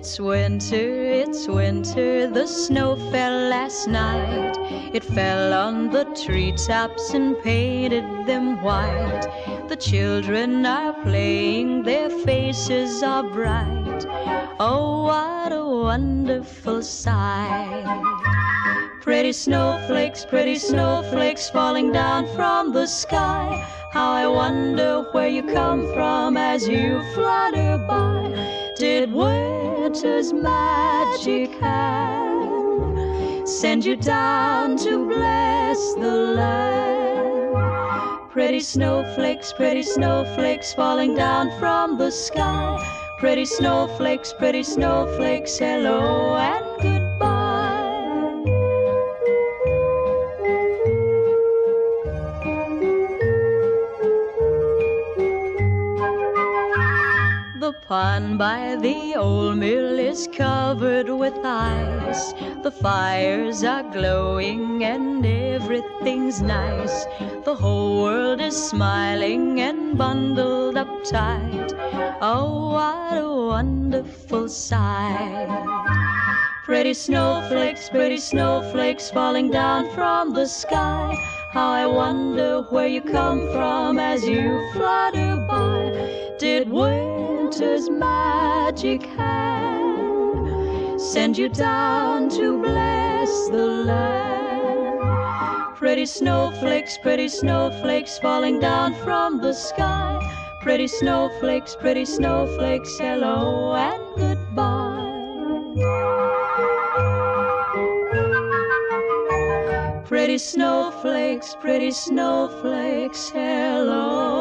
it's winter, the snow fell last night. It fell on the treetops and painted them white. The children are playing, their faces are bright. Oh, what a wonderful sight. Pretty snowflakes falling down from the sky. How I wonder where you come from as you flutter by. Did winter's magic hand send you down to bless the land? Pretty snowflakes falling down from the sky. Pretty snowflakes, hello and goodbye. The pond by the old mill is covered with ice. The fires are glowing and everything's nice. The whole world is smiling and bundled up tight. Oh, what a wonderful sight. Pretty snowflakes falling down from the sky. How I wonder where you come from as you flutter by. Did winter's magic hand send you down to bless the land? Pretty snowflakes falling down from the sky. Pretty snowflakes, hello and goodbye. Pretty snowflakes, hello